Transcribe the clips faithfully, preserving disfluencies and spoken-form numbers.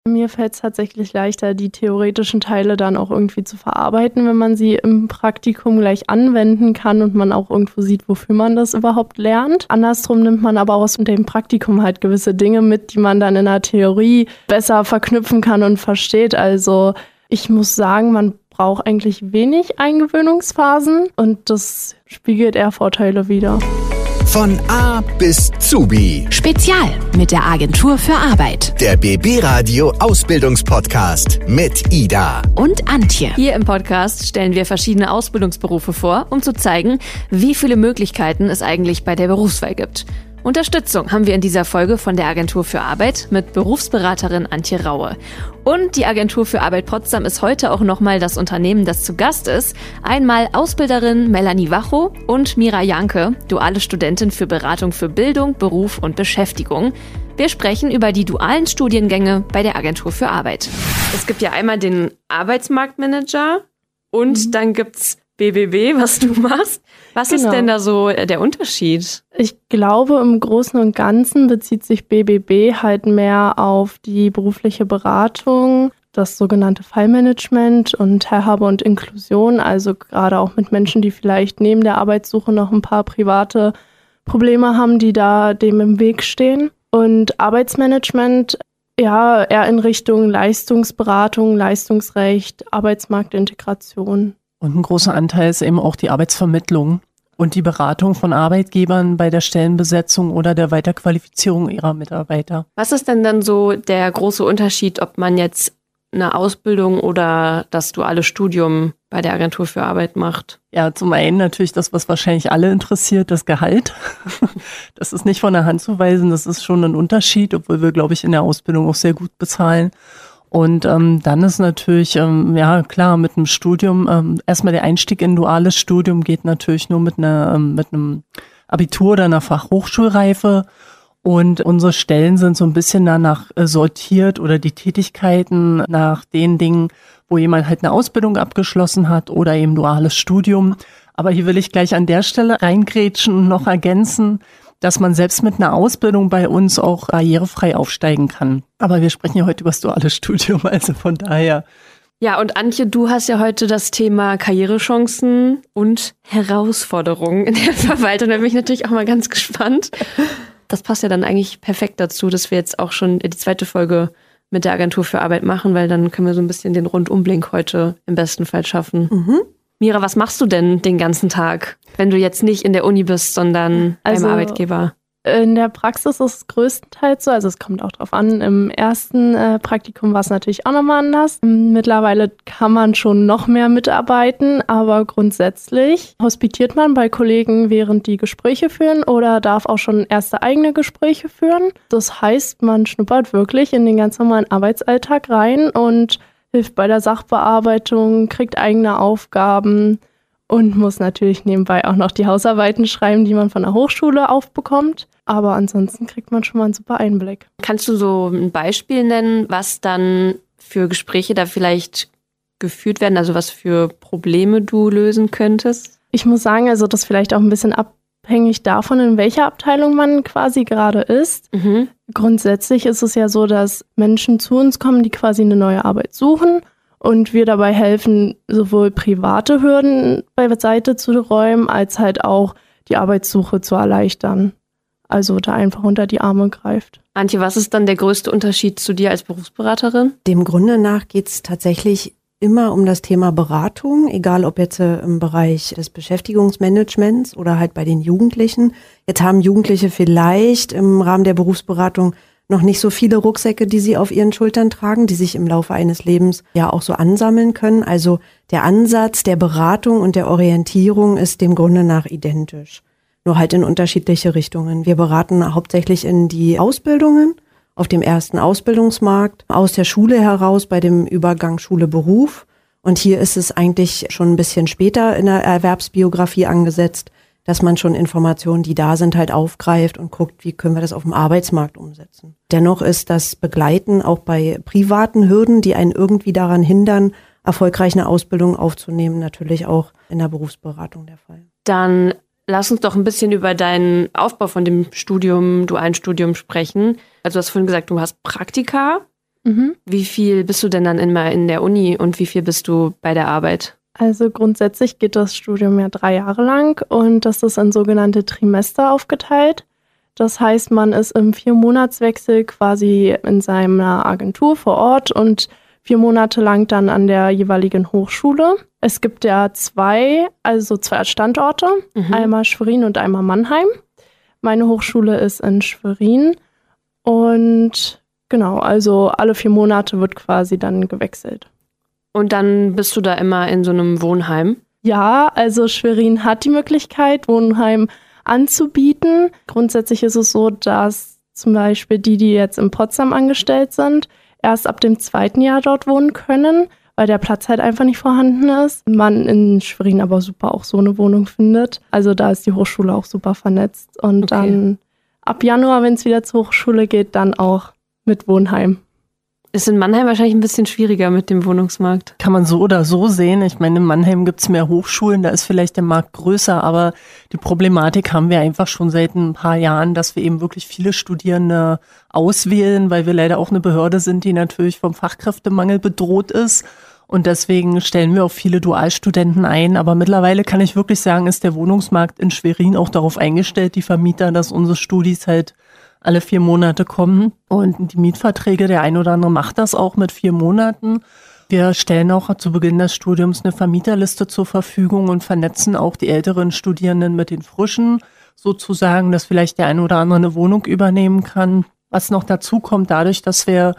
Mir fällt es tatsächlich leichter, die theoretischen Teile dann auch irgendwie zu verarbeiten, wenn man sie im Praktikum gleich anwenden kann und man auch irgendwo sieht, wofür man das überhaupt lernt. Andersrum nimmt man aber aus dem Praktikum halt gewisse Dinge mit, die man dann in der Theorie besser verknüpfen kann und versteht. Also ich muss sagen, man braucht eigentlich wenig Eingewöhnungsphasen und das spiegelt eher Vorteile wider. Von A bis Zubi. Spezial mit der Agentur für Arbeit. Der B B-Radio Ausbildungspodcast mit Ida und Antje. Hier im Podcast stellen wir verschiedene Ausbildungsberufe vor, um zu zeigen, wie viele Möglichkeiten es eigentlich bei der Berufswahl gibt. Unterstützung haben wir in dieser Folge von der Agentur für Arbeit mit Berufsberaterin Antje Raue. Und die Agentur für Arbeit Potsdam ist heute auch nochmal das Unternehmen, das zu Gast ist. Einmal Ausbilderin Melanie Wachow und Mira Janke, duale Studentin für Beratung für Bildung, Beruf und Beschäftigung. Wir sprechen über die dualen Studiengänge bei der Agentur für Arbeit. Es gibt ja einmal den Arbeitsmarktmanager und mhm. dann gibt's B B B, was du machst. Was genau. ist denn da so der Unterschied? Ich glaube, im Großen und Ganzen bezieht sich B B B halt mehr auf die berufliche Beratung, das sogenannte Fallmanagement und Teilhabe und Inklusion, also gerade auch mit Menschen, die vielleicht neben der Arbeitssuche noch ein paar private Probleme haben, die da dem im Weg stehen. Und Arbeitsmanagement, ja, eher in Richtung Leistungsberatung, Leistungsrecht, Arbeitsmarktintegration. Und ein großer Anteil ist eben auch die Arbeitsvermittlung und die Beratung von Arbeitgebern bei der Stellenbesetzung oder der Weiterqualifizierung ihrer Mitarbeiter. Was ist denn dann so der große Unterschied, ob man jetzt eine Ausbildung oder das duale Studium bei der Agentur für Arbeit macht? Ja, zum einen natürlich das, was wahrscheinlich alle interessiert, das Gehalt. Das ist nicht von der Hand zu weisen, das ist schon ein Unterschied, obwohl wir, glaube ich, in der Ausbildung auch sehr gut bezahlen. Und ähm, dann ist natürlich, ähm, ja klar, mit einem Studium, ähm, erstmal der Einstieg in duales Studium geht natürlich nur mit einer ähm, mit einem Abitur oder einer Fachhochschulreife. Und unsere Stellen sind so ein bisschen danach äh, sortiert oder die Tätigkeiten nach den Dingen, wo jemand halt eine Ausbildung abgeschlossen hat oder eben duales Studium. Aber hier will ich gleich an der Stelle reingrätschen und noch ergänzen, dass man selbst mit einer Ausbildung bei uns auch barrierefrei aufsteigen kann. Aber wir sprechen ja heute über das duale Studium, also von daher. Ja, und Antje, du hast ja heute das Thema Karrierechancen und Herausforderungen in der Verwaltung. Da bin ich natürlich auch mal ganz gespannt. Das passt ja dann eigentlich perfekt dazu, dass wir jetzt auch schon die zweite Folge mit der Agentur für Arbeit machen, weil dann können wir so ein bisschen den Rundumblick heute im besten Fall schaffen. Mhm. Mira, was machst du denn den ganzen Tag, wenn du jetzt nicht in der Uni bist, sondern also, beim Arbeitgeber? In der Praxis ist es größtenteils so, also es kommt auch drauf an. Im ersten äh, Praktikum war es natürlich auch nochmal anders. Mittlerweile kann man schon noch mehr mitarbeiten, aber grundsätzlich hospitiert man bei Kollegen, während die Gespräche führen oder darf auch schon erste eigene Gespräche führen. Das heißt, man schnuppert wirklich in den ganz normalen Arbeitsalltag rein und hilft bei der Sachbearbeitung, kriegt eigene Aufgaben und muss natürlich nebenbei auch noch die Hausarbeiten schreiben, die man von der Hochschule aufbekommt. Aber ansonsten kriegt man schon mal einen super Einblick. Kannst du so ein Beispiel nennen, was dann für Gespräche da vielleicht geführt werden, also was für Probleme du lösen könntest? Ich muss sagen, also das vielleicht auch ein bisschen abhängig davon, in welcher Abteilung man quasi gerade ist. Mhm. Grundsätzlich ist es ja so, dass Menschen zu uns kommen, die quasi eine neue Arbeit suchen und wir dabei helfen, sowohl private Hürden beiseite zu räumen, als halt auch die Arbeitssuche zu erleichtern. Also da einfach unter die Arme greift. Antje, was ist dann der größte Unterschied zu dir als Berufsberaterin? Dem Grunde nach geht es tatsächlich immer um das Thema Beratung, egal ob jetzt äh, im Bereich des Beschäftigungsmanagements oder halt bei den Jugendlichen. Jetzt haben Jugendliche vielleicht im Rahmen der Berufsberatung noch nicht so viele Rucksäcke, die sie auf ihren Schultern tragen, die sich im Laufe eines Lebens ja auch so ansammeln können. Also der Ansatz der Beratung und der Orientierung ist dem Grunde nach identisch, nur halt in unterschiedliche Richtungen. Wir beraten hauptsächlich in die Ausbildungen, auf dem ersten Ausbildungsmarkt, aus der Schule heraus bei dem Übergang Schule-Beruf. Und hier ist es eigentlich schon ein bisschen später in der Erwerbsbiografie angesetzt, dass man schon Informationen, die da sind, halt aufgreift und guckt, wie können wir das auf dem Arbeitsmarkt umsetzen. Dennoch ist das Begleiten auch bei privaten Hürden, die einen irgendwie daran hindern, erfolgreich eine Ausbildung aufzunehmen, natürlich auch in der Berufsberatung der Fall. Dann lass uns doch ein bisschen über deinen Aufbau von dem Studium, dualen Studium sprechen. Also du hast vorhin gesagt, du hast Praktika Mhm. Wie viel bist du denn dann immer in der Uni und wie viel bist du bei der Arbeit? Also grundsätzlich geht das Studium ja drei Jahre lang und das ist in sogenannte Trimester aufgeteilt. Das heißt, man ist im Vier-Monatswechsel quasi in seiner Agentur vor Ort und vier Monate lang dann an der jeweiligen Hochschule. Es gibt ja zwei, also zwei Standorte, mhm. einmal Schwerin und einmal Mannheim. Meine Hochschule ist in Schwerin und genau, also alle vier Monate wird quasi dann gewechselt. Und dann bist du da immer in so einem Wohnheim? Ja, also Schwerin hat die Möglichkeit, Wohnheim anzubieten. Grundsätzlich ist es so, dass zum Beispiel die, die jetzt in Potsdam angestellt sind, erst ab dem zweiten Jahr dort wohnen können, weil der Platz halt einfach nicht vorhanden ist. Man in Schwerin aber super auch so eine Wohnung findet. Also da ist die Hochschule auch super vernetzt. Und okay. Dann ab Januar, wenn es wieder zur Hochschule geht, dann auch mit Wohnheim. Ist in Mannheim wahrscheinlich ein bisschen schwieriger mit dem Wohnungsmarkt. Kann man so oder so sehen. Ich meine, in Mannheim gibt es mehr Hochschulen, da ist vielleicht der Markt größer, aber die Problematik haben wir einfach schon seit ein paar Jahren, dass wir eben wirklich viele Studierende auswählen, weil wir leider auch eine Behörde sind, die natürlich vom Fachkräftemangel bedroht ist. Und deswegen stellen wir auch viele Dualstudenten ein. Aber mittlerweile kann ich wirklich sagen, ist der Wohnungsmarkt in Schwerin auch darauf eingestellt, die Vermieter, dass unsere Studis halt alle vier Monate kommen. Und die Mietverträge, der ein oder andere macht das auch mit vier Monaten. Wir stellen auch zu Beginn des Studiums eine Vermieterliste zur Verfügung und vernetzen auch die älteren Studierenden mit den frischen, sozusagen, dass vielleicht der ein oder andere eine Wohnung übernehmen kann. Was noch dazu kommt, dadurch, dass wir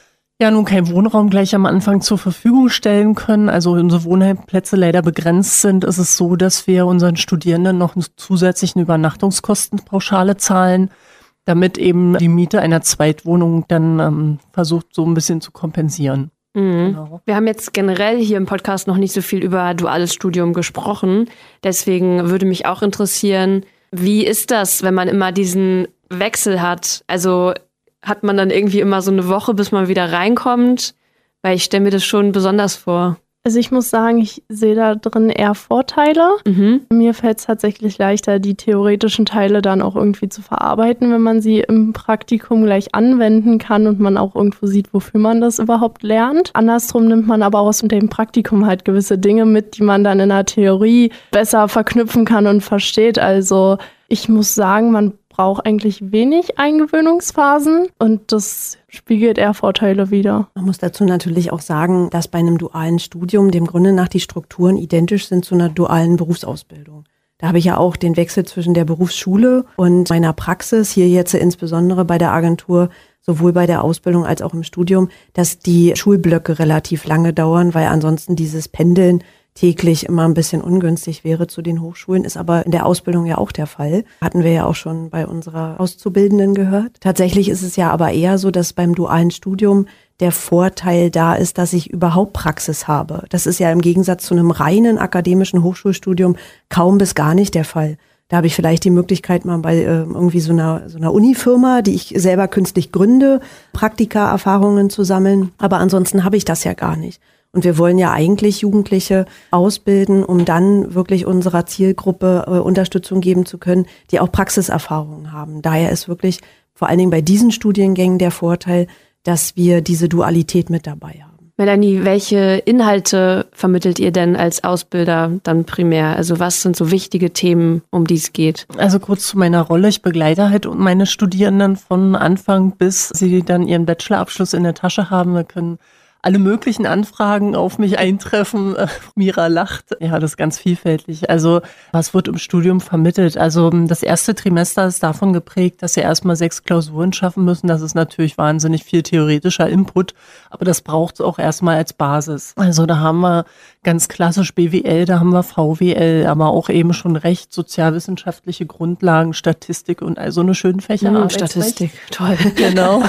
ja nun keinen Wohnraum gleich am Anfang zur Verfügung stellen können, also unsere Wohnheimplätze leider begrenzt sind, ist es so, dass wir unseren Studierenden noch eine zusätzliche Übernachtungskostenpauschale zahlen, damit eben die Miete einer Zweitwohnung dann ähm, versucht, so ein bisschen zu kompensieren. Mhm. Genau. Wir haben jetzt generell hier im Podcast noch nicht so viel über duales Studium gesprochen. Deswegen würde mich auch interessieren, wie ist das, wenn man immer diesen Wechsel hat? Also hat man dann irgendwie immer so eine Woche, bis man wieder reinkommt? Weil ich stelle mir das schon besonders vor. Also ich muss sagen, ich sehe da drin eher Vorteile. Mhm. Mir fällt es tatsächlich leichter, die theoretischen Teile dann auch irgendwie zu verarbeiten, wenn man sie im Praktikum gleich anwenden kann und man auch irgendwo sieht, wofür man das überhaupt lernt. Andersrum nimmt man aber aus dem Praktikum halt gewisse Dinge mit, die man dann in der Theorie besser verknüpfen kann und versteht. Also ich muss sagen, man braucht eigentlich wenig Eingewöhnungsphasen und das spiegelt eher Vorteile wider. Man muss dazu natürlich auch sagen, dass bei einem dualen Studium dem Grunde nach die Strukturen identisch sind zu einer dualen Berufsausbildung. Da habe ich ja auch den Wechsel zwischen der Berufsschule und meiner Praxis, hier jetzt insbesondere bei der Agentur, sowohl bei der Ausbildung als auch im Studium, dass die Schulblöcke relativ lange dauern, weil ansonsten dieses Pendeln täglich immer ein bisschen ungünstig wäre zu den Hochschulen, ist aber in der Ausbildung ja auch der Fall. Hatten wir ja auch schon bei unserer Auszubildenden gehört. Tatsächlich ist es ja aber eher so, dass beim dualen Studium der Vorteil da ist, dass ich überhaupt Praxis habe. Das ist ja im Gegensatz zu einem reinen akademischen Hochschulstudium kaum bis gar nicht der Fall. Da habe ich vielleicht die Möglichkeit, mal bei äh, irgendwie so einer, so einer Unifirma, die ich selber künstlich gründe, Praktika-Erfahrungen zu sammeln. Aber ansonsten habe ich das ja gar nicht. Und wir wollen ja eigentlich Jugendliche ausbilden, um dann wirklich unserer Zielgruppe äh, Unterstützung geben zu können, die auch Praxiserfahrungen haben. Daher ist wirklich vor allen Dingen bei diesen Studiengängen der Vorteil, dass wir diese Dualität mit dabei haben. Melanie, welche Inhalte vermittelt ihr denn als Ausbilder dann primär? Also was sind so wichtige Themen, um die es geht? Also kurz zu meiner Rolle. Ich begleite halt meine Studierenden von Anfang bis sie dann ihren Bachelorabschluss in der Tasche haben. Wir können alle möglichen Anfragen auf mich eintreffen. Mira lacht. Ja, das ist ganz vielfältig. Also was wird im Studium vermittelt? Also das erste Trimester ist davon geprägt, dass sie erstmal sechs Klausuren schaffen müssen. Das ist natürlich wahnsinnig viel theoretischer Input, aber das braucht es auch erstmal als Basis. Also da haben wir ganz klassisch B W L, da haben wir V W L, aber auch eben schon Recht, sozialwissenschaftliche Grundlagen, Statistik und all so eine schönen Fächer. Mhm, Statistik, toll. Genau.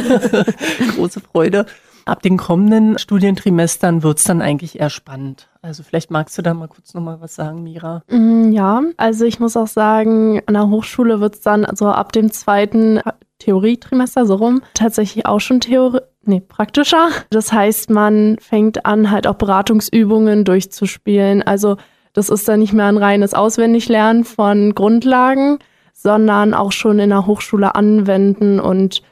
Große Freude. Ab den kommenden Studientrimestern wird's dann eigentlich eher spannend. Also vielleicht magst du da mal kurz nochmal was sagen, Mira. Ja, also ich muss auch sagen, an der Hochschule wird's dann also ab dem zweiten Theorietrimester so rum tatsächlich auch schon Theorie, nee, praktischer. Das heißt, man fängt an, halt auch Beratungsübungen durchzuspielen. Also das ist dann nicht mehr ein reines Auswendiglernen von Grundlagen, sondern auch schon in der Hochschule anwenden und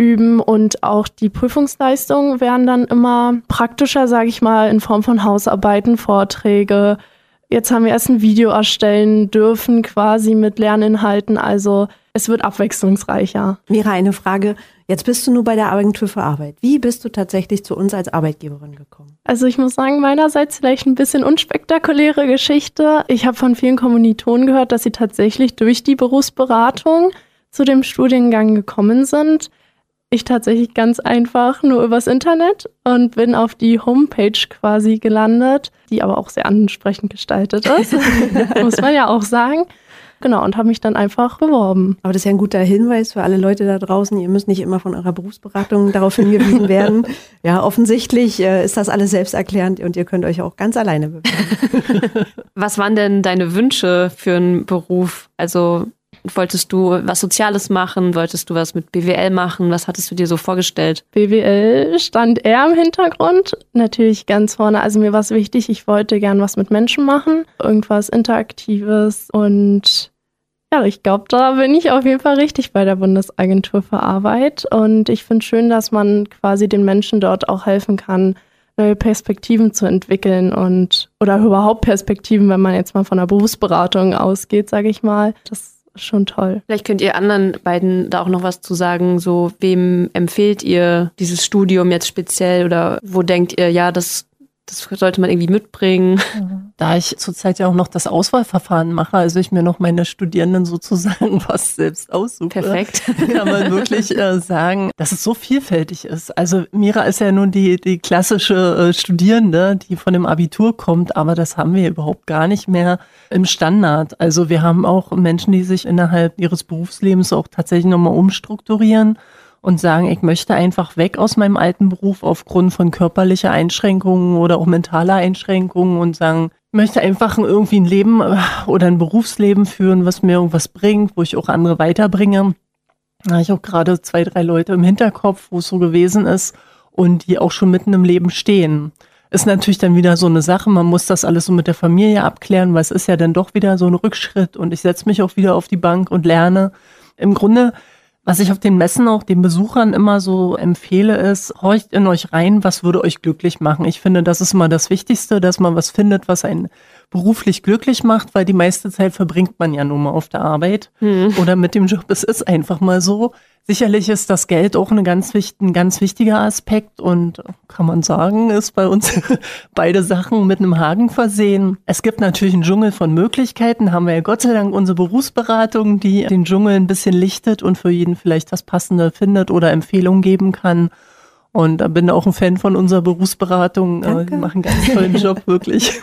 üben und auch die Prüfungsleistungen werden dann immer praktischer, sage ich mal, in Form von Hausarbeiten, Vorträge. Jetzt haben wir erst ein Video erstellen dürfen, quasi mit Lerninhalten. Also es wird abwechslungsreicher. Mira, eine Frage. Jetzt bist du nur bei der Agentur für Arbeit. Wie bist du tatsächlich zu uns als Arbeitgeberin gekommen? Also ich muss sagen, meinerseits vielleicht ein bisschen unspektakuläre Geschichte. Ich habe von vielen Kommilitonen gehört, dass sie tatsächlich durch die Berufsberatung zu dem Studiengang gekommen sind. Ich tatsächlich ganz einfach nur übers Internet und bin auf die Homepage quasi gelandet, die aber auch sehr ansprechend gestaltet ist, muss man ja auch sagen. Genau, und habe mich dann einfach beworben. Aber das ist ja ein guter Hinweis für alle Leute da draußen. Ihr müsst nicht immer von eurer Berufsberatung darauf hingewiesen werden. Ja, offensichtlich äh, ist das alles selbsterklärend und ihr könnt euch auch ganz alleine bewerben. Was waren denn deine Wünsche für einen Beruf? Also wolltest du was Soziales machen? Wolltest du was mit B W L machen? Was hattest du dir so vorgestellt? B W L stand eher im Hintergrund, natürlich ganz vorne. Also mir war es wichtig, ich wollte gern was mit Menschen machen, irgendwas Interaktives und ja, ich glaube, da bin ich auf jeden Fall richtig bei der Bundesagentur für Arbeit und ich finde schön, dass man quasi den Menschen dort auch helfen kann, neue Perspektiven zu entwickeln und oder überhaupt Perspektiven, wenn man jetzt mal von der Berufsberatung ausgeht, sage ich mal. Das schon toll. Vielleicht könnt ihr anderen beiden da auch noch was zu sagen, so wem empfehlt ihr dieses Studium jetzt speziell oder wo denkt ihr, ja, das, das sollte man irgendwie mitbringen? Da ich zurzeit ja auch noch das Auswahlverfahren mache, also ich mir noch meine Studierenden sozusagen was selbst aussuche, perfekt, kann man wirklich äh, sagen, dass es so vielfältig ist. Also Mira ist ja nun die, die klassische äh, Studierende, die von dem Abitur kommt, aber das haben wir überhaupt gar nicht mehr im Standard. Also wir haben auch Menschen, die sich innerhalb ihres Berufslebens auch tatsächlich nochmal umstrukturieren und sagen, ich möchte einfach weg aus meinem alten Beruf aufgrund von körperlicher Einschränkungen oder auch mentaler Einschränkungen und sagen, ich möchte einfach irgendwie ein Leben oder ein Berufsleben führen, was mir irgendwas bringt, wo ich auch andere weiterbringe. Da habe ich auch gerade zwei, drei Leute im Hinterkopf, wo es so gewesen ist und die auch schon mitten im Leben stehen. Ist natürlich dann wieder so eine Sache, man muss das alles so mit der Familie abklären, weil es ist ja dann doch wieder so ein Rückschritt und ich setze mich auch wieder auf die Bank und lerne. Im Grunde, was ich auf den Messen auch den Besuchern immer so empfehle, ist, horcht in euch rein, was würde euch glücklich machen. Ich finde, das ist immer das Wichtigste, dass man was findet, was einen beruflich glücklich macht, weil die meiste Zeit verbringt man ja nun mal auf der Arbeit hm. oder mit dem Job. Es ist einfach mal so. Sicherlich ist das Geld auch eine ganz wichtig, ein ganz wichtiger Aspekt und kann man sagen, ist bei uns beide Sachen mit einem Haken versehen. Es gibt natürlich einen Dschungel von Möglichkeiten, haben wir ja Gott sei Dank unsere Berufsberatung, die den Dschungel ein bisschen lichtet und für jeden vielleicht das Passende findet oder Empfehlungen geben kann. Und da bin auch ein Fan von unserer Berufsberatung. Danke. Die machen einen ganz tollen Job, wirklich.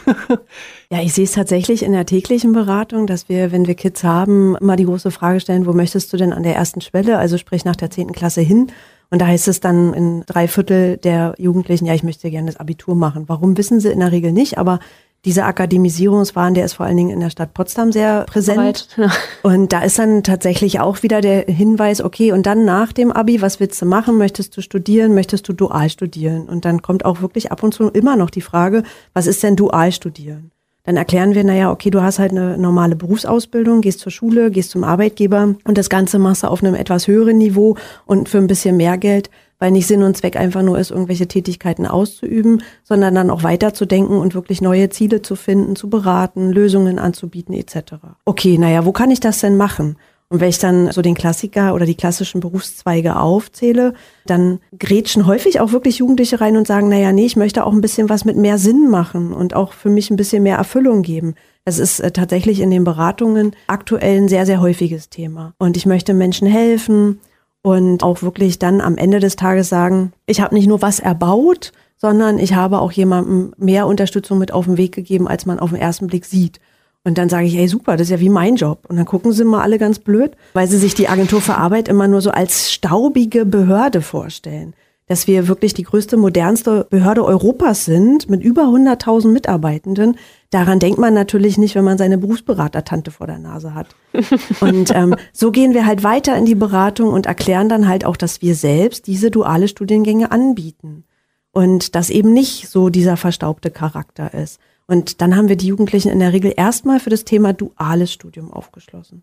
Ja, ich sehe es tatsächlich in der täglichen Beratung, dass wir, wenn wir Kids haben, immer die große Frage stellen, wo möchtest du denn an der ersten Schwelle, also sprich nach der zehnten Klasse hin? Und da heißt es dann in drei Viertel der Jugendlichen, ja, ich möchte gerne das Abitur machen. Warum, wissen sie in der Regel nicht, aber dieser Akademisierungswahn, der ist vor allen Dingen in der Stadt Potsdam sehr präsent. Ja. Und da ist dann tatsächlich auch wieder der Hinweis, okay, und dann nach dem Abi, was willst du machen? Möchtest du studieren? Möchtest du dual studieren? Und dann kommt auch wirklich ab und zu immer noch die Frage, was ist denn dual studieren? Dann erklären wir, naja, okay, du hast halt eine normale Berufsausbildung, gehst zur Schule, gehst zum Arbeitgeber und das Ganze machst du auf einem etwas höheren Niveau und für ein bisschen mehr Geld, weil nicht Sinn und Zweck einfach nur ist, irgendwelche Tätigkeiten auszuüben, sondern dann auch weiterzudenken und wirklich neue Ziele zu finden, zu beraten, Lösungen anzubieten et cetera. Okay, naja, wo kann ich das denn machen? Und wenn ich dann so den Klassiker oder die klassischen Berufszweige aufzähle, dann grätschen häufig auch wirklich Jugendliche rein und sagen, naja, nee, ich möchte auch ein bisschen was mit mehr Sinn machen und auch für mich ein bisschen mehr Erfüllung geben. Das ist äh, tatsächlich in den Beratungen aktuell ein sehr, sehr häufiges Thema. Und ich möchte Menschen helfen und auch wirklich dann am Ende des Tages sagen, ich habe nicht nur was erbaut, sondern ich habe auch jemandem mehr Unterstützung mit auf den Weg gegeben, als man auf den ersten Blick sieht. Und dann sage ich, hey super, das ist ja wie mein Job. Und dann gucken sie mal alle ganz blöd, weil sie sich die Agentur für Arbeit immer nur so als staubige Behörde vorstellen. Dass wir wirklich die größte, modernste Behörde Europas sind mit über hunderttausend Mitarbeitenden. Daran denkt man natürlich nicht, wenn man seine Berufsberatertante vor der Nase hat. Und ähm, so gehen wir halt weiter in die Beratung und erklären dann halt auch, dass wir selbst diese duale Studiengänge anbieten. Und dass eben nicht so dieser verstaubte Charakter ist. Und dann haben wir die Jugendlichen in der Regel erstmal für das Thema duales Studium aufgeschlossen.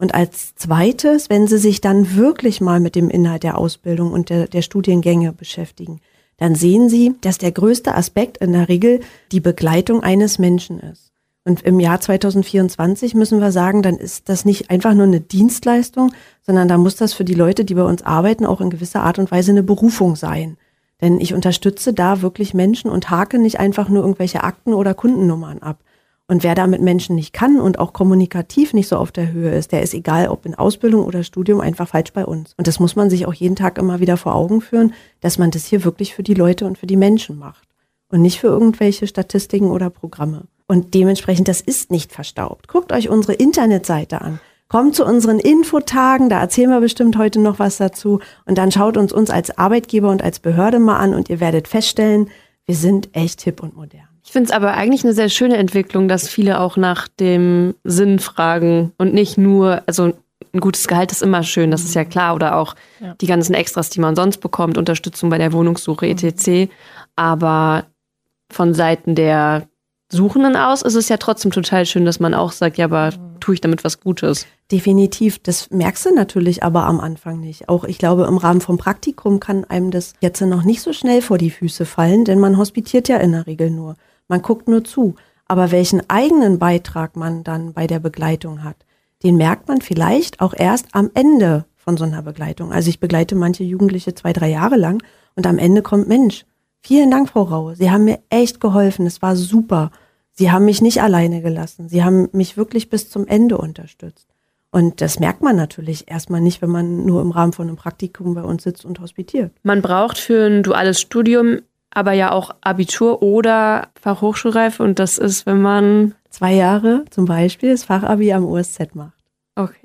Und als zweites, wenn Sie sich dann wirklich mal mit dem Inhalt der Ausbildung und der, der Studiengänge beschäftigen, dann sehen Sie, dass der größte Aspekt in der Regel die Begleitung eines Menschen ist. Und im Jahr zweitausendvierundzwanzig müssen wir sagen, dann ist das nicht einfach nur eine Dienstleistung, sondern da muss das für die Leute, die bei uns arbeiten, auch in gewisser Art und Weise eine Berufung sein. Denn ich unterstütze da wirklich Menschen und hake nicht einfach nur irgendwelche Akten oder Kundennummern ab. Und wer da mit Menschen nicht kann und auch kommunikativ nicht so auf der Höhe ist, der ist, egal ob in Ausbildung oder Studium, einfach falsch bei uns. Und das muss man sich auch jeden Tag immer wieder vor Augen führen, dass man das hier wirklich für die Leute und für die Menschen macht und nicht für irgendwelche Statistiken oder Programme. Und dementsprechend, das ist nicht verstaubt. Guckt euch unsere Internetseite an. Kommt zu unseren Infotagen, da erzählen wir bestimmt heute noch was dazu. Und dann schaut uns uns als Arbeitgeber und als Behörde mal an und ihr werdet feststellen, wir sind echt hip und modern. Ich finde es aber eigentlich eine sehr schöne Entwicklung, dass viele auch nach dem Sinn fragen und nicht nur, also ein gutes Gehalt ist immer schön, das ist ja klar, oder auch ja. die ganzen Extras, die man sonst bekommt, Unterstützung bei der Wohnungssuche et cetera. Aber von Seiten der Suchenden aus ist es ja trotzdem total schön, dass man auch sagt, ja, aber tue ich damit was Gutes? Definitiv, das merkst du natürlich aber am Anfang nicht. Auch ich glaube, im Rahmen vom Praktikum kann einem das jetzt noch nicht so schnell vor die Füße fallen, denn man hospitiert ja in der Regel nur. Man guckt nur zu. Aber welchen eigenen Beitrag man dann bei der Begleitung hat, den merkt man vielleicht auch erst am Ende von so einer Begleitung. Also ich begleite manche Jugendliche zwei, drei Jahre lang und am Ende kommt, Mensch, vielen Dank, Frau Raue, Sie haben mir echt geholfen, es war super. Sie haben mich nicht alleine gelassen. Sie haben mich wirklich bis zum Ende unterstützt. Und das merkt man natürlich erstmal nicht, wenn man nur im Rahmen von einem Praktikum bei uns sitzt und hospitiert. Man braucht für ein duales Studium aber ja auch Abitur oder Fachhochschulreife. Und das ist, wenn man zwei Jahre zum Beispiel das Fachabi am U S Z macht. Okay.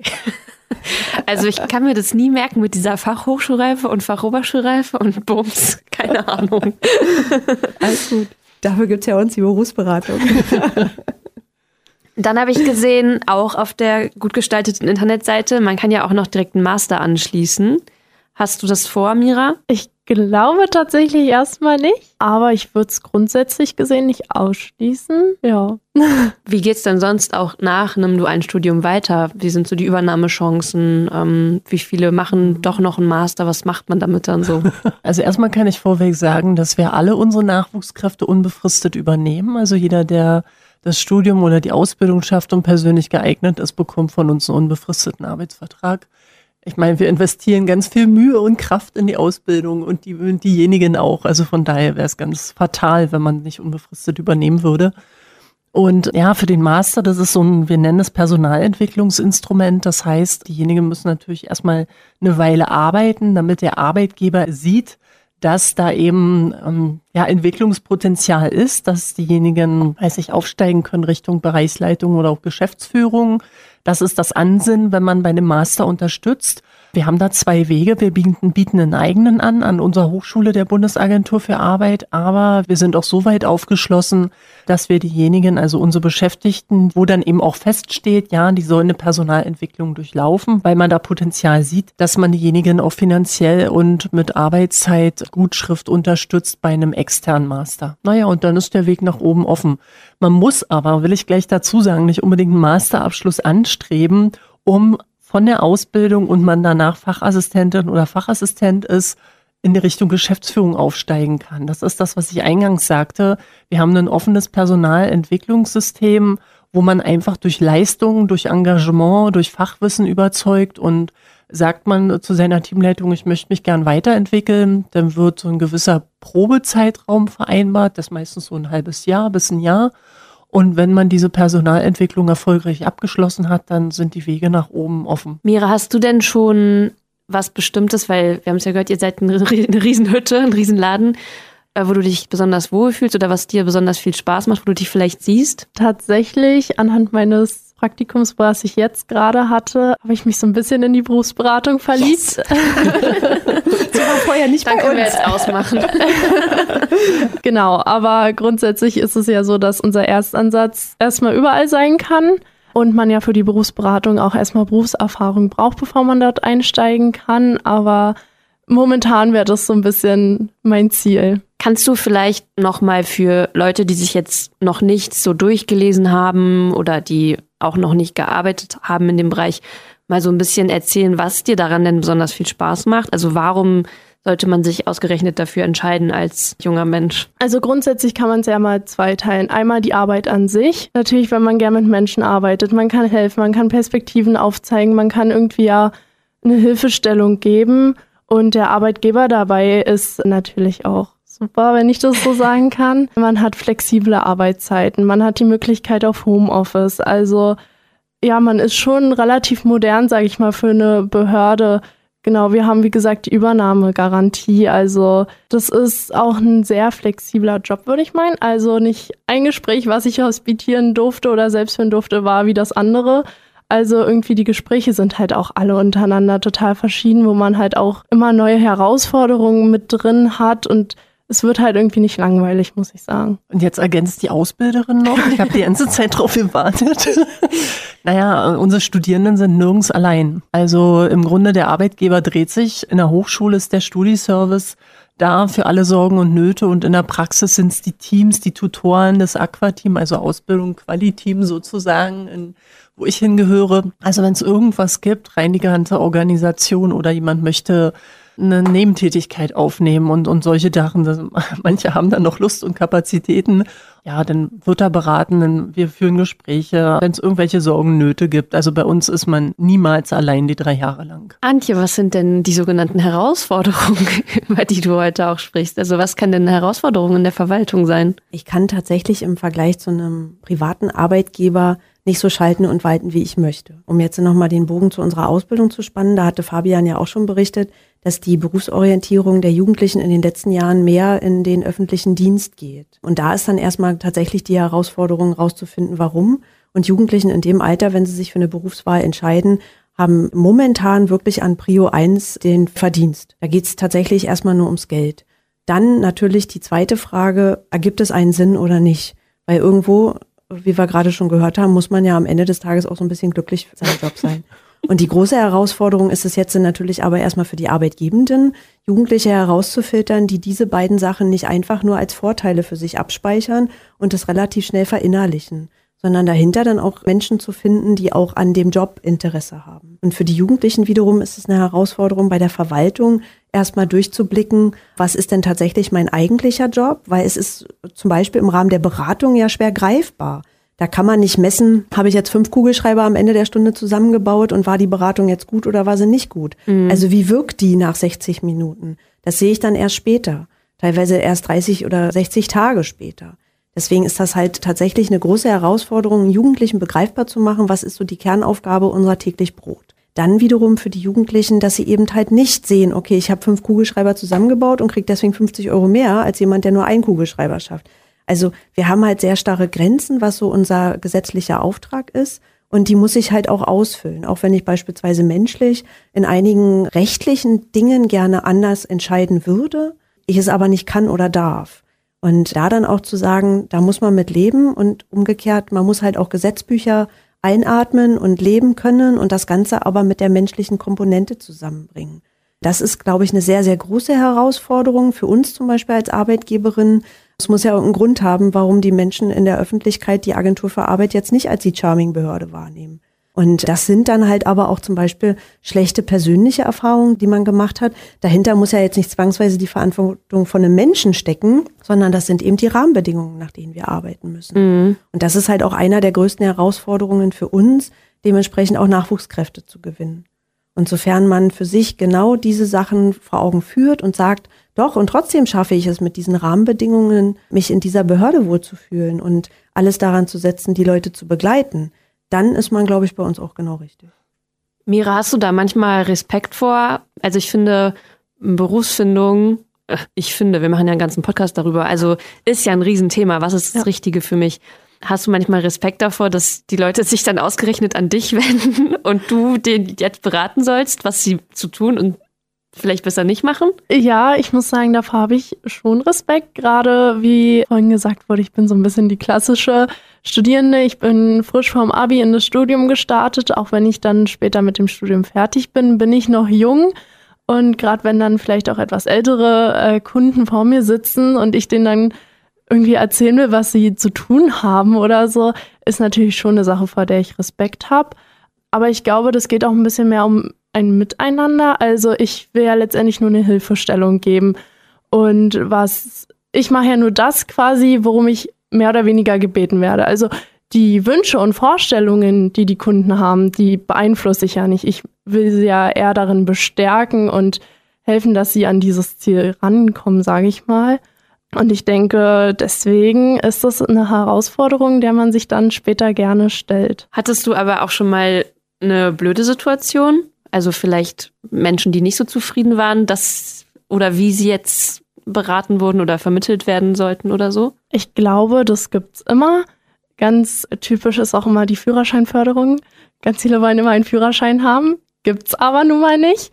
Also ich kann mir das nie merken mit dieser Fachhochschulreife und Fachoberschulreife und Bums. Keine Ahnung. Alles gut. Dafür gibt es ja uns die Berufsberatung. Dann habe ich gesehen, auch auf der gut gestalteten Internetseite, man kann ja auch noch direkt einen Master anschließen. Hast du das vor, Mira? Ich glaube tatsächlich erstmal nicht, aber ich würde es grundsätzlich gesehen nicht ausschließen. Ja. Wie geht's denn sonst auch nach einem dualen Studium weiter? Wie sind so die Übernahmechancen? Ähm, wie viele machen doch noch einen Master? Was macht man damit dann so? Also erstmal kann ich vorweg sagen, dass wir alle unsere Nachwuchskräfte unbefristet übernehmen. Also jeder, der das Studium oder die Ausbildung schafft und persönlich geeignet ist, bekommt von uns einen unbefristeten Arbeitsvertrag. Ich meine, wir investieren ganz viel Mühe und Kraft in die Ausbildung und die, diejenigen auch. Also von daher wäre es ganz fatal, wenn man nicht unbefristet übernehmen würde. Und ja, für den Master, das ist so ein, wir nennen es Personalentwicklungsinstrument. Das heißt, diejenigen müssen natürlich erstmal eine Weile arbeiten, damit der Arbeitgeber sieht, dass da eben ähm, ja Entwicklungspotenzial ist, dass diejenigen, weiß ich, aufsteigen können Richtung Bereichsleitung oder auch Geschäftsführung. Das ist das Ansinnen, wenn man bei einem Master unterstützt. Wir haben da zwei Wege. Wir bieten, bieten einen eigenen an, an unserer Hochschule der Bundesagentur für Arbeit. Aber wir sind auch so weit aufgeschlossen, dass wir diejenigen, also unsere Beschäftigten, wo dann eben auch feststeht, ja, die sollen eine Personalentwicklung durchlaufen, weil man da Potenzial sieht, dass man diejenigen auch finanziell und mit Arbeitszeit, Gutschrift unterstützt bei einem externen Master. Naja, und dann ist der Weg nach oben offen. Man muss aber, will ich gleich dazu sagen, nicht unbedingt einen Masterabschluss anstreben, um von der Ausbildung und man danach Fachassistentin oder Fachassistent ist, in die Richtung Geschäftsführung aufsteigen kann. Das ist das, was ich eingangs sagte. Wir haben ein offenes Personalentwicklungssystem, wo man einfach durch Leistung, durch Engagement, durch Fachwissen überzeugt und sagt man zu seiner Teamleitung, ich möchte mich gern weiterentwickeln, dann wird so ein gewisser Probezeitraum vereinbart, das ist meistens so ein halbes Jahr bis ein Jahr. Und wenn man diese Personalentwicklung erfolgreich abgeschlossen hat, dann sind die Wege nach oben offen. Mira, hast du denn schon was Bestimmtes, weil wir haben es ja gehört, ihr seid eine Riesenhütte, ein Riesenladen, wo du dich besonders wohlfühlst oder was dir besonders viel Spaß macht, wo du dich vielleicht siehst? Tatsächlich, anhand meines Praktikums, was ich jetzt gerade hatte, habe ich mich so ein bisschen in die Berufsberatung verliebt. Yes. Das war vorher nicht Dann bei können uns. wir jetzt ausmachen. Genau, aber grundsätzlich ist es ja so, dass unser Erstansatz erstmal überall sein kann und man ja für die Berufsberatung auch erstmal Berufserfahrung braucht, bevor man dort einsteigen kann. Aber momentan wäre das so ein bisschen mein Ziel. Kannst du vielleicht nochmal für Leute, die sich jetzt noch nicht so durchgelesen haben oder die auch noch nicht gearbeitet haben in dem Bereich, mal so ein bisschen erzählen, was dir daran denn besonders viel Spaß macht? Also warum sollte man sich ausgerechnet dafür entscheiden als junger Mensch? Also grundsätzlich kann man es ja mal zweiteilen. Einmal die Arbeit an sich. Natürlich, wenn man gerne mit Menschen arbeitet, man kann helfen, man kann Perspektiven aufzeigen, man kann irgendwie ja eine Hilfestellung geben. Und der Arbeitgeber dabei ist natürlich auch super, wenn ich das so sagen kann. Man hat flexible Arbeitszeiten, man hat die Möglichkeit auf Homeoffice. Also ja, man ist schon relativ modern, sage ich mal, für eine Behörde. Genau, wir haben, wie gesagt, die Übernahmegarantie. Also das ist auch ein sehr flexibler Job, würde ich meinen. Also nicht ein Gespräch, was ich hospitieren durfte oder selbst führen durfte, war wie das andere. Also irgendwie die Gespräche sind halt auch alle untereinander total verschieden, wo man halt auch immer neue Herausforderungen mit drin hat und es wird halt irgendwie nicht langweilig, muss ich sagen. Und jetzt ergänzt die Ausbilderin noch. Ich habe die ganze Zeit drauf gewartet. Naja, unsere Studierenden sind nirgends allein. Also im Grunde der Arbeitgeber dreht sich. In der Hochschule ist der Studieservice da für alle Sorgen und Nöte und in der Praxis sind es die Teams, die Tutoren, das Aqua-Team, also Ausbildung, Quali-Team sozusagen, in, wo ich hingehöre. Also wenn es irgendwas gibt, rein die ganze Organisation oder jemand möchte eine Nebentätigkeit aufnehmen und, und solche Sachen. Manche haben dann noch Lust und Kapazitäten. Ja, dann wird da beraten, dann wir führen Gespräche, wenn es irgendwelche Sorgen, Nöte gibt. Also bei uns ist man niemals allein die drei Jahre lang. Antje, was sind denn die sogenannten Herausforderungen, über die du heute auch sprichst? Also was kann denn eine Herausforderung in der Verwaltung sein? Ich kann tatsächlich im Vergleich zu einem privaten Arbeitgeber nicht so schalten und walten, wie ich möchte. Um jetzt nochmal den Bogen zu unserer Ausbildung zu spannen, da hatte Fabian ja auch schon berichtet, dass die Berufsorientierung der Jugendlichen in den letzten Jahren mehr in den öffentlichen Dienst geht. Und da ist dann erstmal tatsächlich die Herausforderung rauszufinden, warum. Und Jugendlichen in dem Alter, wenn sie sich für eine Berufswahl entscheiden, haben momentan wirklich an Prio eins den Verdienst. Da geht es tatsächlich erstmal nur ums Geld. Dann natürlich die zweite Frage, ergibt es einen Sinn oder nicht? Weil irgendwo, wie wir gerade schon gehört haben, muss man ja am Ende des Tages auch so ein bisschen glücklich für seinen Job sein. Und die große Herausforderung ist es jetzt natürlich aber erstmal für die Arbeitgebenden, Jugendliche herauszufiltern, die diese beiden Sachen nicht einfach nur als Vorteile für sich abspeichern und es relativ schnell verinnerlichen, sondern dahinter dann auch Menschen zu finden, die auch an dem Job Interesse haben. Und für die Jugendlichen wiederum ist es eine Herausforderung bei der Verwaltung, erstmal durchzublicken, was ist denn tatsächlich mein eigentlicher Job, weil es ist zum Beispiel im Rahmen der Beratung ja schwer greifbar. Da kann man nicht messen, habe ich jetzt fünf Kugelschreiber am Ende der Stunde zusammengebaut und war die Beratung jetzt gut oder war sie nicht gut? Mhm. Also wie wirkt die nach sechzig Minuten? Das sehe ich dann erst später, teilweise erst dreißig oder sechzig Tage später. Deswegen ist das halt tatsächlich eine große Herausforderung, Jugendlichen begreifbar zu machen, was ist so die Kernaufgabe unserer täglich Brot. Dann wiederum für die Jugendlichen, dass sie eben halt nicht sehen, okay, ich habe fünf Kugelschreiber zusammengebaut und kriege deswegen fünfzig Euro mehr als jemand, der nur einen Kugelschreiber schafft. Also wir haben halt sehr starre Grenzen, was so unser gesetzlicher Auftrag ist. Und die muss ich halt auch ausfüllen. Auch wenn ich beispielsweise menschlich in einigen rechtlichen Dingen gerne anders entscheiden würde, ich es aber nicht kann oder darf. Und da dann auch zu sagen, da muss man mit leben und umgekehrt, man muss halt auch Gesetzbücher einatmen und leben können und das Ganze aber mit der menschlichen Komponente zusammenbringen. Das ist, glaube ich, eine sehr, sehr große Herausforderung für uns zum Beispiel als Arbeitgeberin. Es muss ja irgendeinen Grund haben, warum die Menschen in der Öffentlichkeit die Agentur für Arbeit jetzt nicht als die Charming-Behörde wahrnehmen. Und das sind dann halt aber auch zum Beispiel schlechte persönliche Erfahrungen, die man gemacht hat. Dahinter muss ja jetzt nicht zwangsweise die Verantwortung von einem Menschen stecken, sondern das sind eben die Rahmenbedingungen, nach denen wir arbeiten müssen. Mhm. Und das ist halt auch einer der größten Herausforderungen für uns, dementsprechend auch Nachwuchskräfte zu gewinnen. Und sofern man für sich genau diese Sachen vor Augen führt und sagt, doch, und trotzdem schaffe ich es mit diesen Rahmenbedingungen, mich in dieser Behörde wohlzufühlen und alles daran zu setzen, die Leute zu begleiten, dann ist man, glaube ich, bei uns auch genau richtig. Mira, hast du da manchmal Respekt vor? Also ich finde, Berufsfindung, ich finde, wir machen ja einen ganzen Podcast darüber, also ist ja ein Riesenthema, was ist das ja. Richtige für mich? Hast du manchmal Respekt davor, dass die Leute sich dann ausgerechnet an dich wenden und du den jetzt beraten sollst, was sie zu tun und vielleicht besser nicht machen? Ja, ich muss sagen, davor habe ich schon Respekt. Gerade wie vorhin gesagt wurde, ich bin so ein bisschen die klassische Studierende. Ich bin frisch vorm Abi in das Studium gestartet. Auch wenn ich dann später mit dem Studium fertig bin, bin ich noch jung. Und gerade wenn dann vielleicht auch etwas ältere äh, Kunden vor mir sitzen und ich denen dann irgendwie erzählen will, was sie zu tun haben oder so, ist natürlich schon eine Sache, vor der ich Respekt habe. Aber ich glaube, das geht auch ein bisschen mehr um ein Miteinander. Also ich will ja letztendlich nur eine Hilfestellung geben. Und was ich mache ja nur das quasi, worum ich mehr oder weniger gebeten werde. Also die Wünsche und Vorstellungen, die die Kunden haben, die beeinflusse ich ja nicht. Ich will sie ja eher darin bestärken und helfen, dass sie an dieses Ziel rankommen, sage ich mal. Und ich denke, deswegen ist das eine Herausforderung, der man sich dann später gerne stellt. Hattest du aber auch schon mal eine blöde Situation? Also vielleicht Menschen, die nicht so zufrieden waren, dass oder wie sie jetzt beraten wurden oder vermittelt werden sollten oder so? Ich glaube, das gibt's immer. Ganz typisch ist auch immer die Führerscheinförderung. Ganz viele wollen immer einen Führerschein haben, gibt's aber nun mal nicht.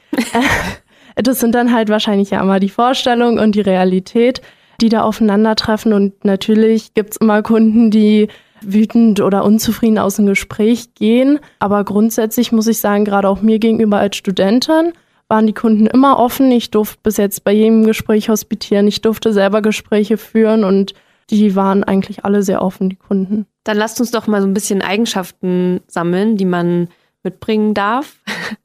Das sind dann halt wahrscheinlich ja immer die Vorstellung und die Realität, die da aufeinandertreffen. Und natürlich gibt's immer Kunden, die wütend oder unzufrieden aus dem Gespräch gehen. Aber grundsätzlich muss ich sagen, gerade auch mir gegenüber als Studentin, waren die Kunden immer offen. Ich durfte bis jetzt bei jedem Gespräch hospitieren. Ich durfte selber Gespräche führen und die waren eigentlich alle sehr offen, die Kunden. Dann lasst uns doch mal so ein bisschen Eigenschaften sammeln, die man mitbringen darf.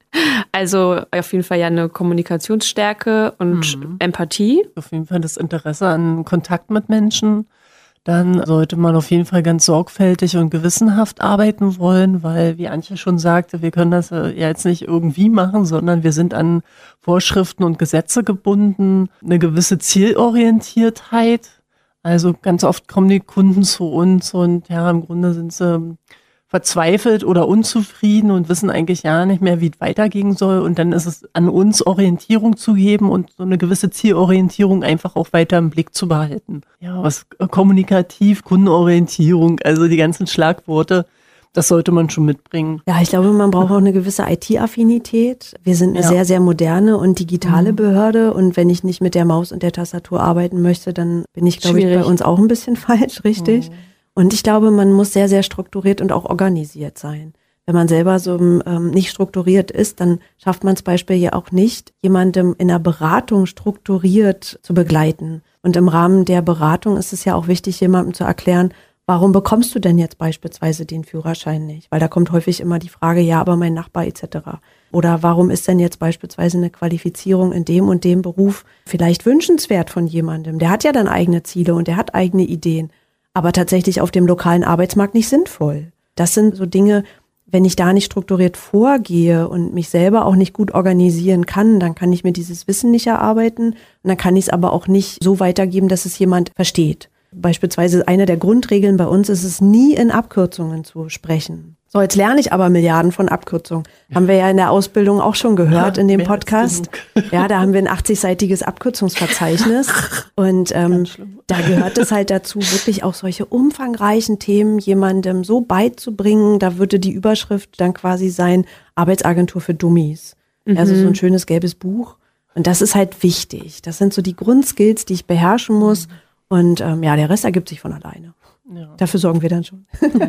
Also auf jeden Fall ja eine Kommunikationsstärke und mhm. Empathie. Auf jeden Fall das Interesse an Kontakt mit Menschen. Dann sollte man auf jeden Fall ganz sorgfältig und gewissenhaft arbeiten wollen, weil, wie Antje schon sagte, wir können das ja jetzt nicht irgendwie machen, sondern wir sind an Vorschriften und Gesetze gebunden, eine gewisse Zielorientiertheit. Also ganz oft kommen die Kunden zu uns und ja, im Grunde sind sie verzweifelt oder unzufrieden und wissen eigentlich ja nicht mehr, wie es weitergehen soll. Und dann ist es an uns, Orientierung zu geben und so eine gewisse Zielorientierung einfach auch weiter im Blick zu behalten. Ja, was kommunikativ, Kundenorientierung, also die ganzen Schlagworte, das sollte man schon mitbringen. Ja, ich glaube, man braucht auch eine gewisse I T-Affinität. Wir sind eine ja. sehr, sehr moderne und digitale mhm. Behörde. Und wenn ich nicht mit der Maus und der Tastatur arbeiten möchte, dann bin ich, glaube Schwierig. ich, bei uns auch ein bisschen falsch, richtig? Mhm. Und ich glaube, man muss sehr, sehr strukturiert und auch organisiert sein. Wenn man selber so ähm, nicht strukturiert ist, dann schafft man zum Beispiel ja auch nicht, jemandem in der Beratung strukturiert zu begleiten. Und im Rahmen der Beratung ist es ja auch wichtig, jemandem zu erklären, warum bekommst du denn jetzt beispielsweise den Führerschein nicht? Weil da kommt häufig immer die Frage, ja, aber mein Nachbar et cetera. Oder warum ist denn jetzt beispielsweise eine Qualifizierung in dem und dem Beruf vielleicht wünschenswert von jemandem? Der hat ja dann eigene Ziele und der hat eigene Ideen, aber tatsächlich auf dem lokalen Arbeitsmarkt nicht sinnvoll. Das sind so Dinge, wenn ich da nicht strukturiert vorgehe und mich selber auch nicht gut organisieren kann, dann kann ich mir dieses Wissen nicht erarbeiten und dann kann ich es aber auch nicht so weitergeben, dass es jemand versteht. Beispielsweise eine der Grundregeln bei uns ist es, nie in Abkürzungen zu sprechen. So, jetzt lerne ich aber Milliarden von Abkürzungen. Haben wir ja in der Ausbildung auch schon gehört ja, in dem Podcast. Ja, da haben wir ein achtzig-seitiges Abkürzungsverzeichnis. Und ähm, da gehört es halt dazu, wirklich auch solche umfangreichen Themen jemandem so beizubringen. Da würde die Überschrift dann quasi sein, Arbeitsagentur für Dummies. Mhm. Also so ein schönes gelbes Buch. Und das ist halt wichtig. Das sind so die Grundskills, die ich beherrschen muss. Mhm. Und ähm, ja, der Rest ergibt sich von alleine. Ja. Dafür sorgen wir dann schon.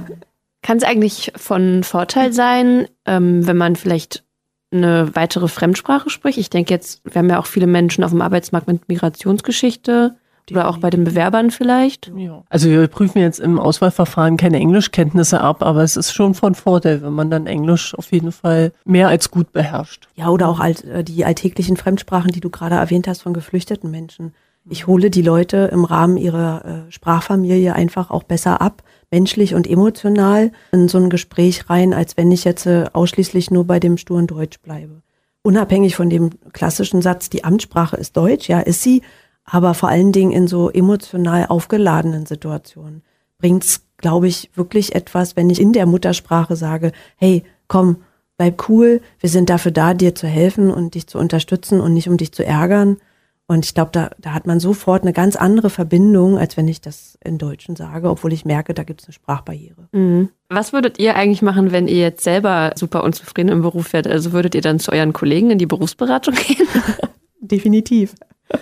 Kann es eigentlich von Vorteil sein, ähm, wenn man vielleicht eine weitere Fremdsprache spricht? Ich denke jetzt, wir haben ja auch viele Menschen auf dem Arbeitsmarkt mit Migrationsgeschichte oder auch bei den Bewerbern vielleicht. Ja. Also wir prüfen jetzt im Auswahlverfahren keine Englischkenntnisse ab, aber es ist schon von Vorteil, wenn man dann Englisch auf jeden Fall mehr als gut beherrscht. Ja, oder auch alt, die alltäglichen Fremdsprachen, die du gerade erwähnt hast von geflüchteten Menschen. Ich hole die Leute im Rahmen ihrer äh, Sprachfamilie einfach auch besser ab, menschlich und emotional in so ein Gespräch rein, als wenn ich jetzt äh, ausschließlich nur bei dem sturen Deutsch bleibe. Unabhängig von dem klassischen Satz, die Amtssprache ist Deutsch, ja, ist sie, aber vor allen Dingen in so emotional aufgeladenen Situationen bringt's, glaube ich, wirklich etwas, wenn ich in der Muttersprache sage, hey, komm, bleib cool, wir sind dafür da, dir zu helfen und dich zu unterstützen und nicht um dich zu ärgern. Und ich glaube, da, da hat man sofort eine ganz andere Verbindung, als wenn ich das in Deutschen sage, obwohl ich merke, da gibt es eine Sprachbarriere. Mhm. Was würdet ihr eigentlich machen, wenn ihr jetzt selber super unzufrieden im Beruf werdet? Also würdet ihr dann zu euren Kollegen in die Berufsberatung gehen? Definitiv.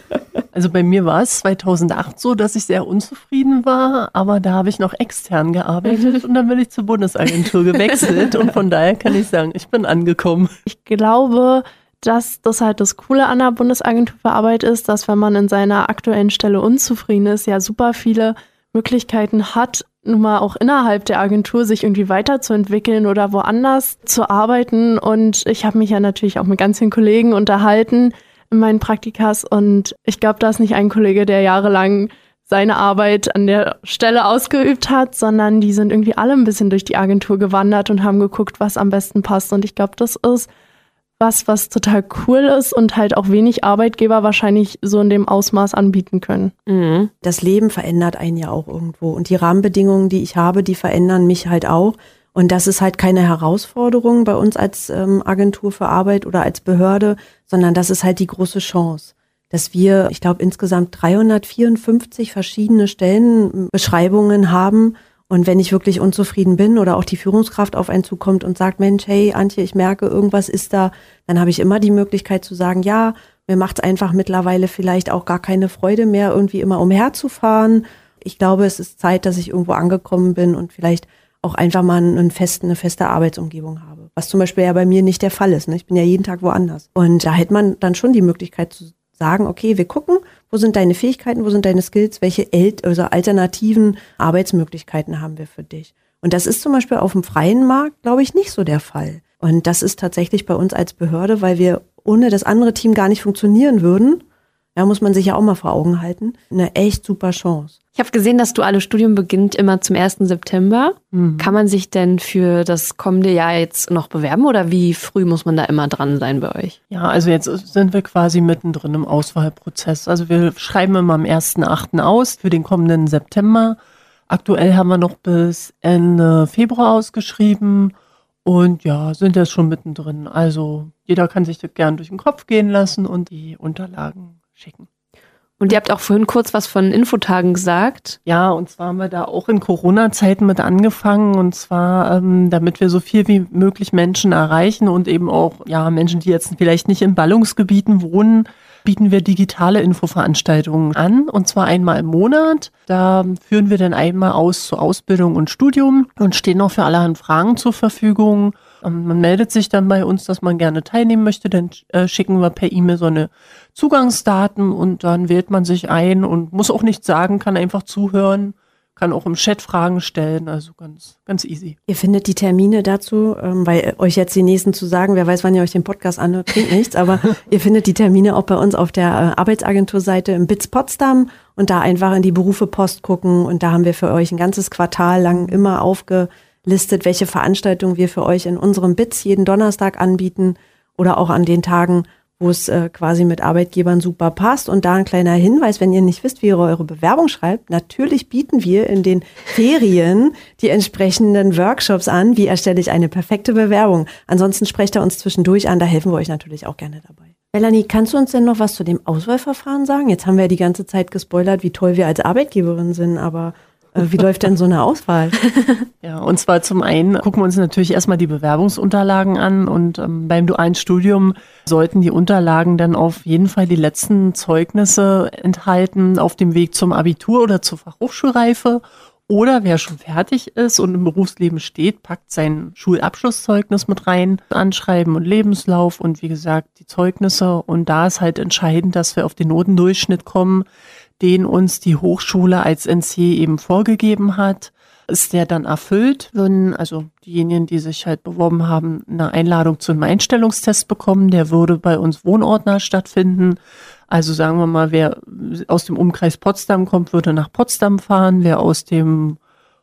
Also bei mir war es zweitausendacht so, dass ich sehr unzufrieden war, aber da habe ich noch extern gearbeitet und dann bin ich zur Bundesagentur gewechselt und von daher kann ich sagen, ich bin angekommen. Ich glaube, dass das halt das Coole an der Bundesagentur für Arbeit ist, dass wenn man in seiner aktuellen Stelle unzufrieden ist, ja super viele Möglichkeiten hat, nun mal auch innerhalb der Agentur sich irgendwie weiterzuentwickeln oder woanders zu arbeiten. Und ich habe mich ja natürlich auch mit ganz vielen Kollegen unterhalten in meinen Praktikas. Und ich glaube, da ist nicht ein Kollege, der jahrelang seine Arbeit an der Stelle ausgeübt hat, sondern die sind irgendwie alle ein bisschen durch die Agentur gewandert und haben geguckt, was am besten passt. Und ich glaube, das ist was, was total cool ist und halt auch wenig Arbeitgeber wahrscheinlich so in dem Ausmaß anbieten können. Mhm. Das Leben verändert einen ja auch irgendwo. Und die Rahmenbedingungen, die ich habe, die verändern mich halt auch. Und das ist halt keine Herausforderung bei uns als ähm, Agentur für Arbeit oder als Behörde, sondern das ist halt die große Chance, dass wir, ich glaube, insgesamt dreihundertvierundfünfzig verschiedene Stellenbeschreibungen haben. Und wenn ich wirklich unzufrieden bin oder auch die Führungskraft auf einen zukommt und sagt, Mensch, hey Antje, ich merke, irgendwas ist da, dann habe ich immer die Möglichkeit zu sagen, ja, mir macht es einfach mittlerweile vielleicht auch gar keine Freude mehr, irgendwie immer umherzufahren. Ich glaube, es ist Zeit, dass ich irgendwo angekommen bin und vielleicht auch einfach mal einen festen, eine feste Arbeitsumgebung habe. Was zum Beispiel ja bei mir nicht der Fall ist. Ne? Ich bin ja jeden Tag woanders. Und da hätte man dann schon die Möglichkeit zu sagen, okay, wir gucken, wo sind deine Fähigkeiten, wo sind deine Skills, welche El- also alternativen Arbeitsmöglichkeiten haben wir für dich. Und das ist zum Beispiel auf dem freien Markt, glaube ich, nicht so der Fall. Und das ist tatsächlich bei uns als Behörde, weil wir ohne das andere Team gar nicht funktionieren würden, ja, muss man sich ja auch mal vor Augen halten, eine echt super Chance. Ich habe gesehen, das duale Studium beginnt immer zum ersten September. Mhm. Kann man sich denn für das kommende Jahr jetzt noch bewerben oder wie früh muss man da immer dran sein bei euch? Ja, also jetzt sind wir quasi mittendrin im Auswahlprozess. Also wir schreiben immer am ersten achten aus für den kommenden September. Aktuell haben wir noch bis Ende Februar ausgeschrieben und ja, sind jetzt schon mittendrin. Also jeder kann sich das gern durch den Kopf gehen lassen und die Unterlagen schicken. Und ihr habt auch vorhin kurz was von Infotagen gesagt. Ja, und zwar haben wir da auch in Corona-Zeiten mit angefangen und zwar, ähm, damit wir so viel wie möglich Menschen erreichen und eben auch ja Menschen, die jetzt vielleicht nicht in Ballungsgebieten wohnen, bieten wir digitale Infoveranstaltungen an und zwar einmal im Monat. Da führen wir dann einmal aus zu Ausbildung und Studium und stehen auch für allerhand Fragen zur Verfügung. Man meldet sich dann bei uns, dass man gerne teilnehmen möchte, dann äh, schicken wir per E-Mail so eine Zugangsdaten und dann wählt man sich ein und muss auch nichts sagen, kann einfach zuhören, kann auch im Chat Fragen stellen, also ganz, ganz easy. Ihr findet die Termine dazu, ähm, weil euch jetzt die nächsten zu sagen, wer weiß, wann ihr euch den Podcast anhört, klingt nichts, aber ihr findet die Termine auch bei uns auf der äh, Arbeitsagenturseite im B I Z Potsdam und da einfach in die Berufe Post gucken und da haben wir für euch ein ganzes Quartal lang immer aufge listet, welche Veranstaltungen wir für euch in unserem B I Z jeden Donnerstag anbieten oder auch an den Tagen, wo es äh, quasi mit Arbeitgebern super passt. Und da ein kleiner Hinweis, wenn ihr nicht wisst, wie ihr eure Bewerbung schreibt, natürlich bieten wir in den Ferien die entsprechenden Workshops an, wie erstelle ich eine perfekte Bewerbung. Ansonsten sprecht ihr uns zwischendurch an, da helfen wir euch natürlich auch gerne dabei. Melanie, kannst du uns denn noch was zu dem Auswahlverfahren sagen? Jetzt haben wir ja die ganze Zeit gespoilert, wie toll wir als Arbeitgeberin sind, aber wie läuft denn so eine Auswahl? Ja, und zwar zum einen gucken wir uns natürlich erstmal die Bewerbungsunterlagen an und ähm, beim dualen Studium sollten die Unterlagen dann auf jeden Fall die letzten Zeugnisse enthalten auf dem Weg zum Abitur oder zur Fachhochschulreife. Oder wer schon fertig ist und im Berufsleben steht, packt sein Schulabschlusszeugnis mit rein, Anschreiben und Lebenslauf und wie gesagt die Zeugnisse. Und da ist halt entscheidend, dass wir auf den Notendurchschnitt kommen, den uns die Hochschule als N C eben vorgegeben hat. Ist der dann erfüllt, würden also diejenigen, die sich halt beworben haben, eine Einladung zu einem Einstellungstest bekommen. Der würde bei uns wohnortnah stattfinden. Also sagen wir mal, wer aus dem Umkreis Potsdam kommt, würde nach Potsdam fahren. Wer aus dem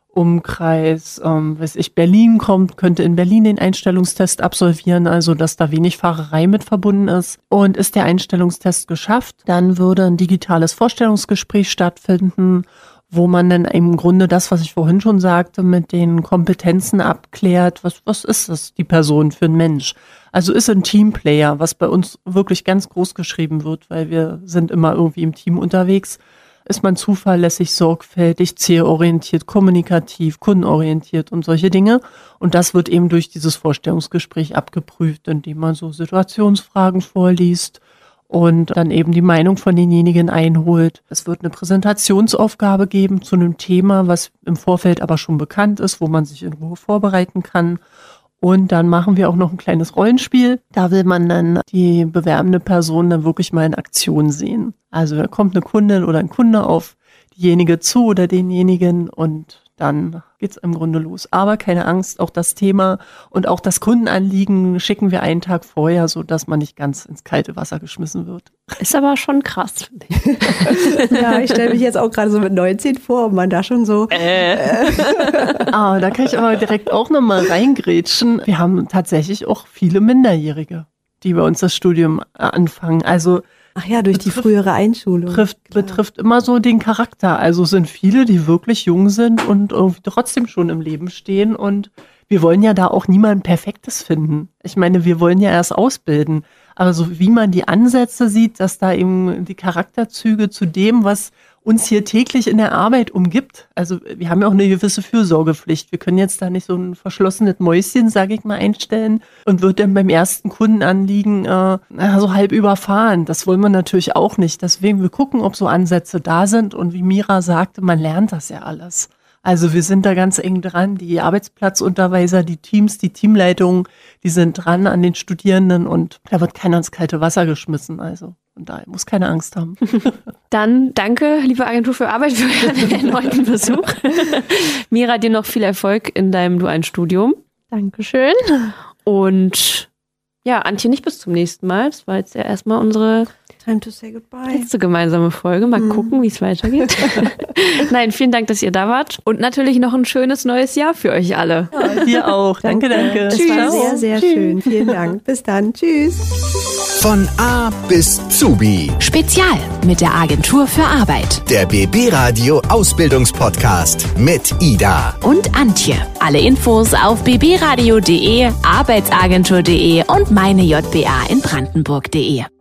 Umkreis, ähm, weiß ich, Berlin kommt, könnte in Berlin den Einstellungstest absolvieren, also dass da wenig Fahrerei mit verbunden ist. Und ist der Einstellungstest geschafft, dann würde ein digitales Vorstellungsgespräch stattfinden, wo man dann im Grunde das, was ich vorhin schon sagte, mit den Kompetenzen abklärt, was, was ist das, die Person für ein Mensch? Also ist ein Teamplayer, was bei uns wirklich ganz groß geschrieben wird, weil wir sind immer irgendwie im Team unterwegs. Ist man zuverlässig, sorgfältig, zielorientiert, kommunikativ, kundenorientiert und solche Dinge. Und das wird eben durch dieses Vorstellungsgespräch abgeprüft, indem man so Situationsfragen vorliest und dann eben die Meinung von denjenigen einholt. Es wird eine Präsentationsaufgabe geben zu einem Thema, was im Vorfeld aber schon bekannt ist, wo man sich in Ruhe vorbereiten kann. Und dann machen wir auch noch ein kleines Rollenspiel. Da will man dann die bewerbende Person dann wirklich mal in Aktion sehen. Also da kommt eine Kundin oder ein Kunde auf diejenige zu oder denjenigen und dann geht's im Grunde los. Aber keine Angst, auch das Thema und auch das Kundenanliegen schicken wir einen Tag vorher, so dass man nicht ganz ins kalte Wasser geschmissen wird. Ist aber schon krass, finde ich. Ja, ich stelle mich jetzt auch gerade so mit neunzehn vor, ob man da schon so... Äh. ah, da kann ich aber direkt auch nochmal reingrätschen. Wir haben tatsächlich auch viele Minderjährige, die bei uns das Studium anfangen. Also Ach ja, durch betrifft, die frühere Einschulung. Betrifft, betrifft immer so den Charakter. Also sind viele, die wirklich jung sind und irgendwie trotzdem schon im Leben stehen. Und wir wollen ja da auch niemand Perfektes finden. Ich meine, wir wollen ja erst ausbilden. Aber so wie man die Ansätze sieht, dass da eben die Charakterzüge zu dem, was uns hier täglich in der Arbeit umgibt. Also wir haben ja auch eine gewisse Fürsorgepflicht. Wir können jetzt da nicht so ein verschlossenes Mäuschen, sage ich mal, einstellen und wird dann beim ersten Kundenanliegen äh, so halb überfahren. Das wollen wir natürlich auch nicht. Deswegen, wir gucken, ob so Ansätze da sind. Und wie Mira sagte, man lernt das ja alles. Also wir sind da ganz eng dran. Die Arbeitsplatzunterweiser, die Teams, die Teamleitungen, die sind dran an den Studierenden und da wird keiner ins kalte Wasser geschmissen. Also von daher muss keine Angst haben. Dann danke, liebe Agentur für Arbeit, für den erneuten Besuch. Mira, dir noch viel Erfolg in deinem dualen Studium. Dankeschön. Und ja, Antje, nicht bis zum nächsten Mal. Das war jetzt ja erstmal unsere Time to say goodbye. letzte gemeinsame Folge. Mal mhm. gucken, wie es weitergeht. Nein, vielen Dank, dass ihr da wart. Und natürlich noch ein schönes neues Jahr für euch alle. Ja, dir auch. Danke, danke. Das Tschüss. war sehr, sehr Tschüss. schön. Vielen Dank. Bis dann. Tschüss. Von A bis Zubi. Spezial mit der Agentur für Arbeit. Der B B Radio Ausbildungspodcast mit Ida und Antje. Alle Infos auf b b radio punkt d e, arbeitsagentur punkt d e und meine j b a in brandenburg punkt d e.